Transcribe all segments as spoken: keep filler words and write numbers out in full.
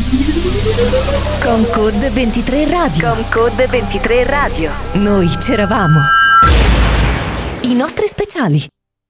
Con Code ventitré Radio. Con Code ventitré Radio. Noi c'eravamo. I nostri speciali.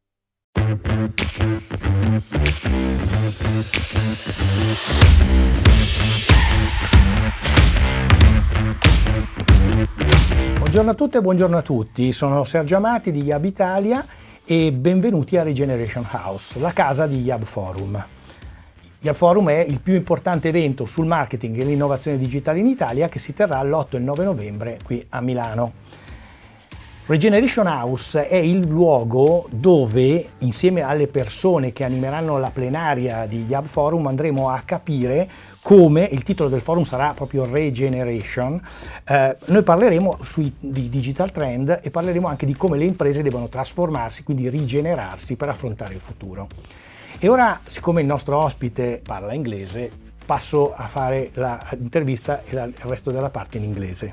Buongiorno a tutte e buongiorno a tutti, sono Sergio Amati di Yab Italia e benvenuti a Regeneration House, la casa di Yab Forum. Yab Forum è il più importante evento sul marketing e l'innovazione digitale in Italia che si terrà l'otto e il nove novembre qui a Milano. Regeneration House è il luogo dove, insieme alle persone che animeranno la plenaria di Yab Forum, andremo a capire come, il titolo del forum sarà proprio Regeneration, eh, noi parleremo sui, di digital trend e parleremo anche di come le imprese devono trasformarsi, quindi rigenerarsi per affrontare il futuro. E ora, siccome il nostro ospite parla inglese, passo a fare l'intervista e la, il resto della parte in inglese.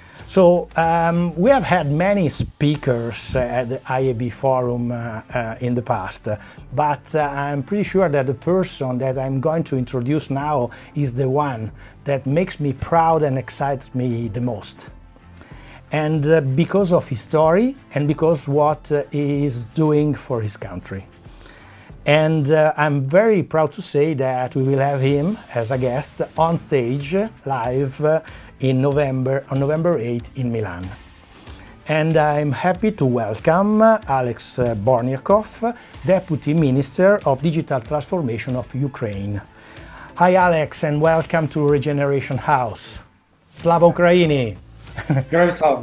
So um, we have had many speakers at the I A B Forum uh, uh, in the past, but uh, I'm pretty sure that the person that I'm going to introduce now is the one that makes me proud and excites me the most. And uh, because of his story and because what uh, he is doing for his country. And uh, I'm very proud to say that we will have him as a guest on stage live uh, in November, on November eighth in Milan. And I'm happy to welcome Alex Borniakov, Deputy Minister of Digital Transformation of Ukraine. Hi Alex, and welcome to Regeneration House. Slava Ukraini! Героям слава!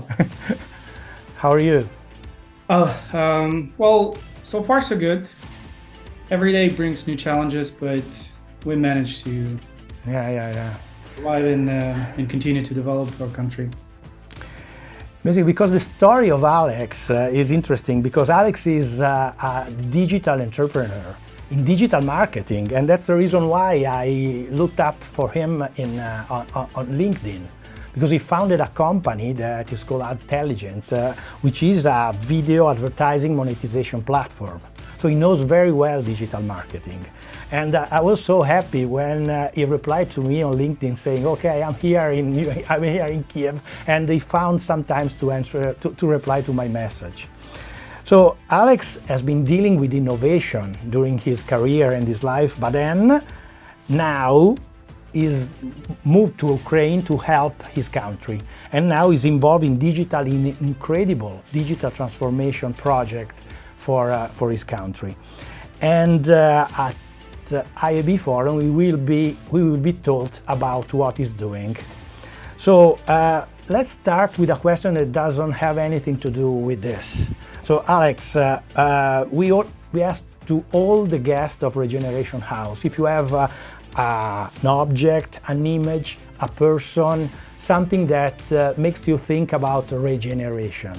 How are you? Oh, um, well, so far so good. Every day brings new challenges, but we manage to yeah, yeah, yeah. survive and, uh, and continue to develop our country. Amazing, because the story of Alex uh, is interesting, because Alex is uh, a digital entrepreneur in digital marketing, and that's the reason why I looked up for him in, uh, on, on LinkedIn. Because he founded a company that is called Adtelligent, uh, which is a video advertising monetization platform. So he knows very well digital marketing. And uh, I was so happy when uh, he replied to me on LinkedIn saying, okay, I'm here in, I'm here in Kiev, and he found some time to answer, to, to reply to my message. So Alex has been dealing with innovation during his career and his life, but then now is moved to Ukraine to help his country, and now is involved in digital, in incredible digital transformation project for uh, for his country. And uh, at uh, I A B Forum, we will be we will be told about what he's doing. So uh, let's start with a question that doesn't have anything to do with this. So Alex, uh, uh, we all, we asked to all the guests of Regeneration House if you have uh, Uh, an object, an image, a person, something that uh, makes you think about regeneration.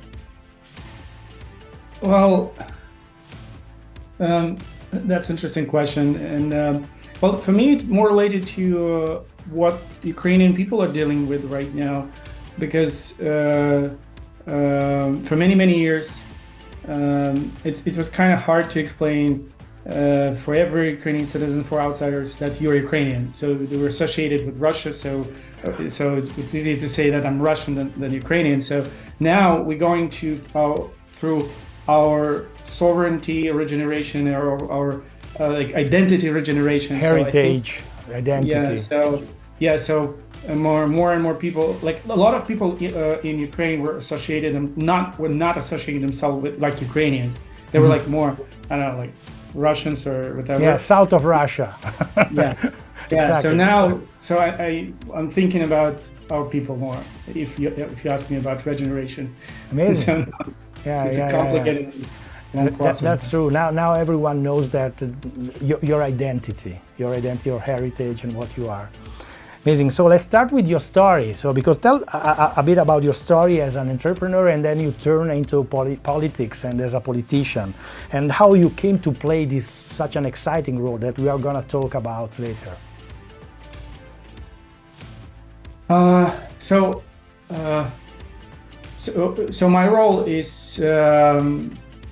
Well, um, that's an interesting question. And um, well, for me, it's more related to uh, what Ukrainian people are dealing with right now, because uh, uh, for many, many years, um, it, it was kind of hard to explain Uh, for every Ukrainian citizen, for outsiders, that you're Ukrainian. So they were associated with Russia. So, uh, so it's, it's easy to say that I'm Russian than, than Ukrainian. So now we're going to uh, through our sovereignty regeneration, or our uh, like identity regeneration, heritage, so think, identity. Yeah. So yeah. So uh, more, more and more people, like a lot of people uh, in Ukraine, were associated and not were not associating themselves with like Ukrainians. They were mm-hmm. like more, I don't know, like Russians or whatever. Yeah, south of Russia. yeah, yeah. Exactly. So now, so I, I, I'm thinking about our people more. If you if you ask me about regeneration, amazing. So yeah, it's yeah, a complicated. Yeah, yeah. That, that's true. Now, now everyone knows that uh, your, your identity, your identity, your heritage, and what you are. Amazing. So let's start with your story. So because tell a, a bit about your story as an entrepreneur, and then you turn into poli- politics and as a politician, and how you came to play this such an exciting role that we are going to talk about later. Uh, so, uh, so, so my role is um,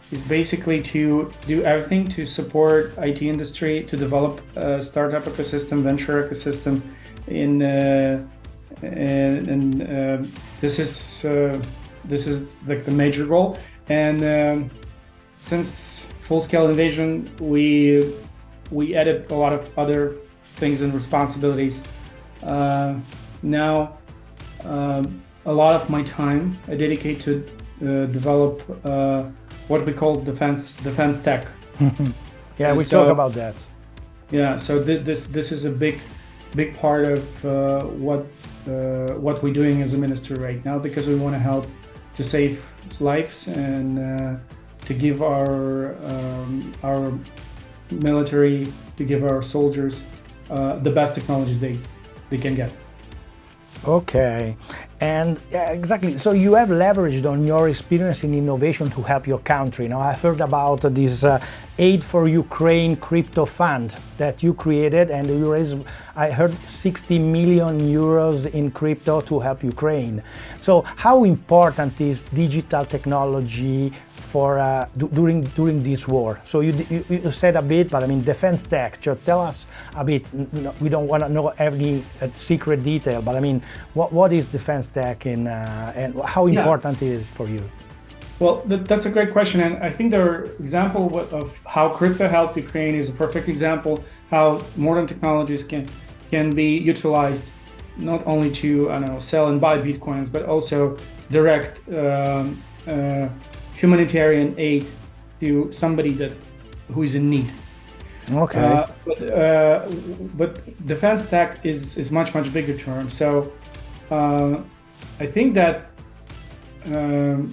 is basically to do everything to support I T industry, to develop a startup ecosystem, venture ecosystem in uh, and, and uh, this is uh, this is like the major goal. And um, since full-scale invasion, we we added a lot of other things and responsibilities. Uh, now, um, a lot of my time I dedicate to uh, develop uh, what we call defense defense tech. Yeah, we so, talk about that. Yeah, so th- this this is a big big part of uh, what uh, what we're doing as a ministry right now, because we want to help to save lives and uh, to give our um, our military, to give our soldiers uh, the best technologies they they can get. Okay, and yeah, exactly. So you have leveraged on your experience in innovation to help your country. Now I've heard about this uh, Aid for Ukraine crypto fund that you created, and you raised, I heard, sixty million euros in crypto to help Ukraine. So how important is digital technology for uh, d- during during this war? So you, you you said a bit, but I mean defense tech. So tell us a bit. No, we don't want to know any uh, secret detail, but I mean, what what is defense tech in, uh, and how important yeah. it is for you? Well, th- that's a great question, and I think the example of how crypto helped Ukraine is a perfect example how modern technologies can can be utilized not only to I don't know sell and buy bitcoins, but also direct um, uh, humanitarian aid to somebody that who is in need. Okay. Uh, but, uh, but defense tech is is much much bigger term. So uh, I think that. Um,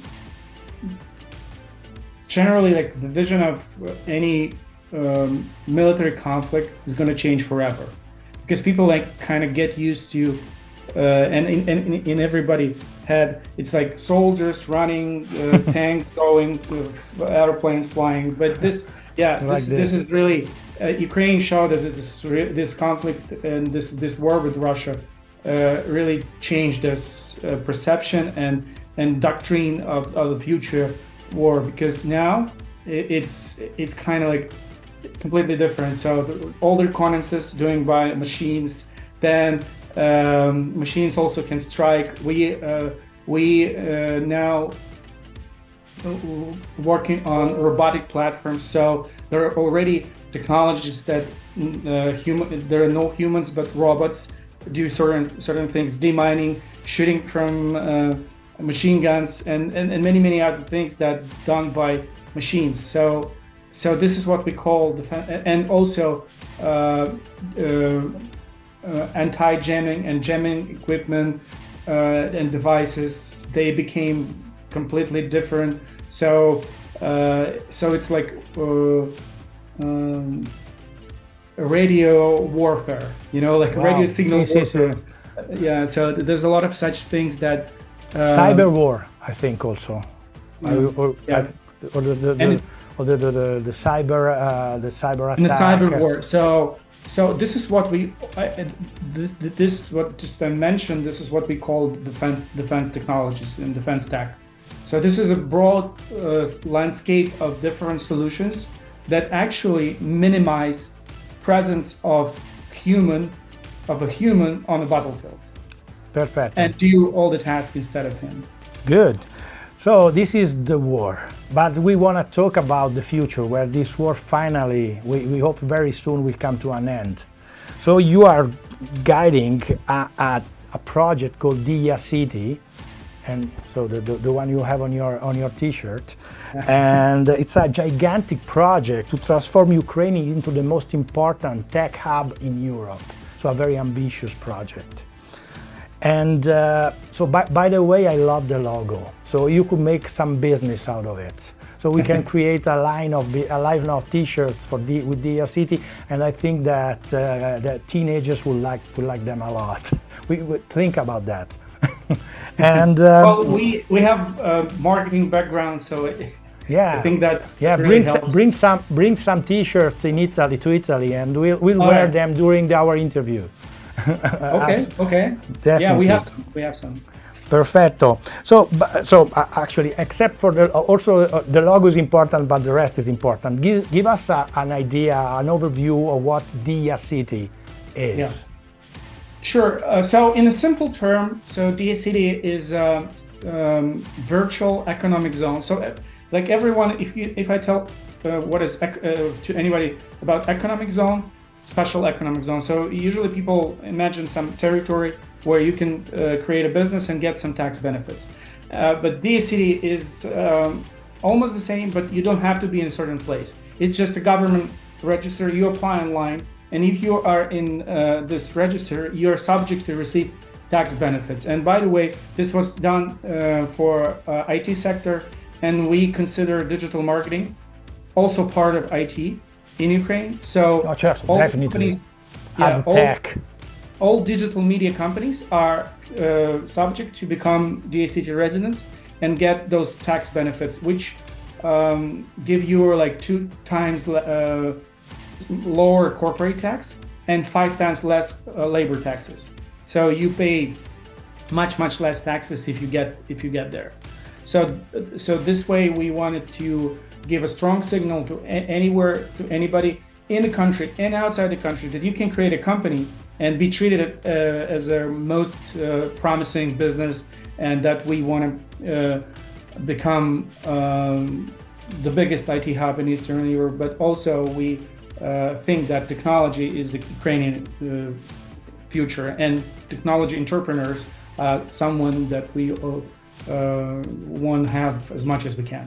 Generally, like the vision of any um, military conflict is going to change forever, because people like kind of get used to, uh, and in, in, in everybody head, it's like soldiers running, uh, tanks going, uh, airplanes flying. But this, yeah, like this, this. this is really uh, Ukraine showed that this this conflict and this this war with Russia uh, really changed this uh, perception and and doctrine of, of the future war, because now it's it's kind of like completely different. So the older reconnaissance doing by machines, then um, machines also can strike. We uh, we uh, now working on robotic platforms. So there are already technologies that uh, human there are no humans but robots do certain certain things, demining, shooting from uh, machine guns, and, and, and many many other things that done by machines. So so this is what we call defense, and also uh, uh, uh, anti-jamming and jamming equipment uh, and devices. They became completely different. So uh, so it's like uh, um, radio warfare, you know, like wow. radio signal yes, warfare. Yes, yes. Yeah. So there's a lot of such things that. Um, cyber war, I think also, yeah, I, or, yeah. I, or the the, the, or the, the, the, the cyber uh, the cyber attack. And the cyber war. So so this is what we I, this, this what just I mentioned. This is what we call defense defense technologies and defense tech. So this is a broad uh, landscape of different solutions that actually minimize presence of human of a human on the battlefield. Perfect. And do all the tasks instead of him. Good. So this is the war, but we want to talk about the future, where this war finally, we, we hope very soon, will come to an end. So you are guiding a, a, a project called Dia City, and so the, the, the one you have on your on your T-shirt, and it's a gigantic project to transform Ukraine into the most important tech hub in Europe. So a very ambitious project. And uh, so, by, by the way, I love the logo. So you could make some business out of it. So we can create a line of a line of T-shirts for the, with Dia City, and I think that uh, the teenagers will like will like them a lot. We would think about that. And um, well, we we have a marketing background, so it, yeah, I think that yeah. really Bring helps. some, bring some bring some T-shirts in Italy to Italy, and we'll we'll All wear right. them during our interview. Okay, okay. Definitely. Yeah, we have some. We have some. Perfetto. So, so uh, actually, except for the also uh, the logo is important, but the rest is important. Give give us a, an idea, an overview of what Dia City is. Yeah. Sure. Uh, so, in a simple term, so Dia City is a um, virtual economic zone. So, uh, like everyone, if you if I tell uh, what is ec- uh, to anybody about economic zone, special economic zone. So usually people imagine some territory where you can uh, create a business and get some tax benefits. Uh, but Dia City is um, almost the same, but you don't have to be in a certain place. It's just a government register. You apply online, and if you are in uh, this register, you are subject to receive tax benefits. And by the way, this was done uh, for uh, I T sector, and we consider digital marketing also part of I T in Ukraine. So oh, sure. all definitely, yeah, Ad all, tech. all digital media companies are uh, subject to become Dia City residents and get those tax benefits, which um, give you like two times uh, lower corporate tax and five times less uh, labor taxes. So you pay much much less taxes if you get if you get there. So so this way we wanted to give a strong signal to a- anywhere to anybody in the country and outside the country that you can create a company and be treated uh, as a most uh, promising business, and that we want to uh, become um, the biggest I T hub in Eastern Europe. But also we uh, think that technology is the Ukrainian uh, future, and technology entrepreneurs, uh, someone that we uh, want to have as much as we can.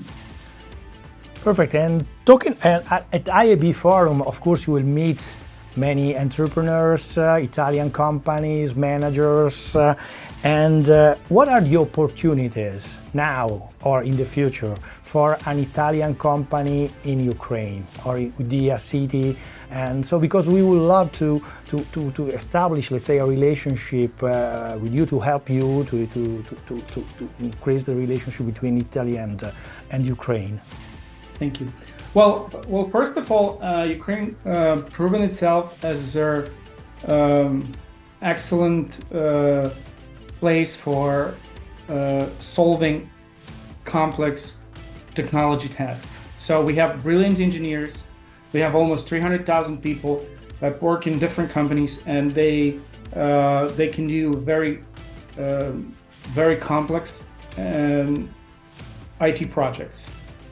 Perfect. And talking uh, at, at I A B Forum, of course, you will meet many entrepreneurs, uh, Italian companies, managers, uh, and uh, what are the opportunities now or in the future for an Italian company in Ukraine or in Dia City? And so, because we would love to to, to, to establish, let's say, a relationship uh, with you, to help you to to, to, to, to, to increase the relationship between Italy and uh, and Ukraine. Thank you. Well, well, first of all, uh, Ukraine uh, proven itself as an um, excellent uh, place for uh, solving complex technology tasks. So we have brilliant engineers. We have almost three hundred thousand people that work in different companies, and they uh, they can do very uh, very complex um, I T projects.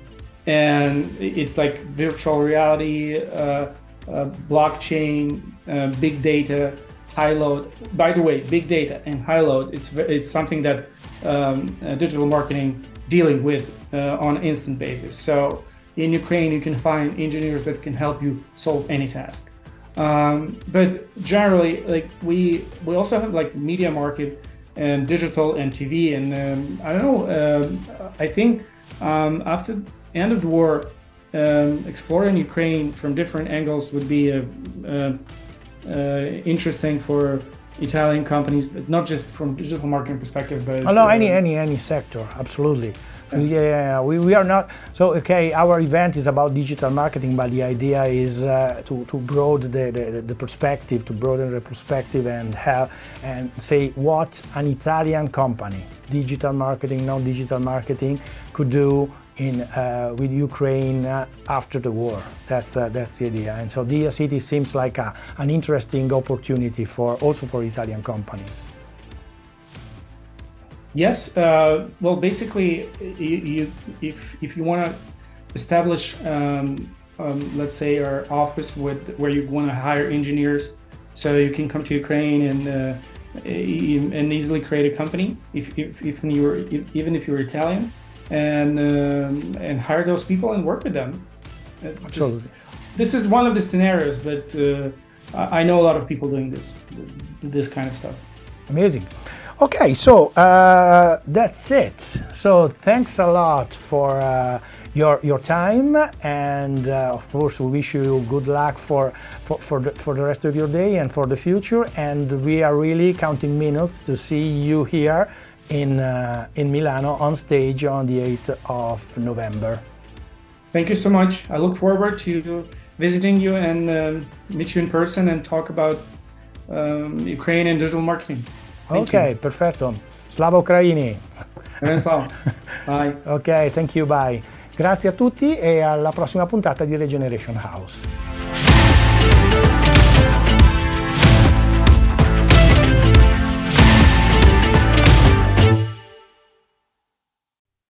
And it's like virtual reality, uh, uh, blockchain, uh, big data, high load. By the way, big data and high load, it's it's something that um, uh, digital marketing dealing with uh, on an instant basis. So in Ukraine, you can find engineers that can help you solve any task. Um, but generally, like we we also have like media market and digital and T V, and um, I don't know. Uh, I think um, after end of the war, um, exploring Ukraine from different angles would be uh, uh, uh, interesting for Italian companies, but not just from digital marketing perspective, but oh, no, uh, any any any sector, absolutely. So, yeah, yeah, yeah. We, we are not so okay. Our event is about digital marketing, but the idea is uh, to to broaden the, the the perspective, to broaden the perspective, and have and say what an Italian company, digital marketing, non-digital marketing, could do in uh, with Ukraine uh, after the war. That's uh, that's the idea. And so Dia City seems like a, an interesting opportunity for also for Italian companies. Yes. Uh, well, basically, you, you, if if you want to establish, um, um, let's say, our office with where you want to hire engineers, so you can come to Ukraine and uh, and easily create a company. If if, if you were if, even if you're Italian. And um, and hire those people and work with them. Uh, Absolutely. Just, this is one of the scenarios, but uh, I know a lot of people doing this, this kind of stuff. Amazing. Okay, so uh, that's it. So thanks a lot for uh, your your time, and uh, of course we wish you good luck for for for the, for the rest of your day and for the future. And we are really counting minutes to see you here in uh, in Milano on stage on the eighth of November. Thank you so much. I look forward to visiting you and um, meet you in person and talk about um, Ukraine and digital marketing. Thank Okay, you. perfetto. Slava Ucraini. Bye. Ok, thank you, bye. Grazie a tutti e alla prossima puntata di Regeneration House.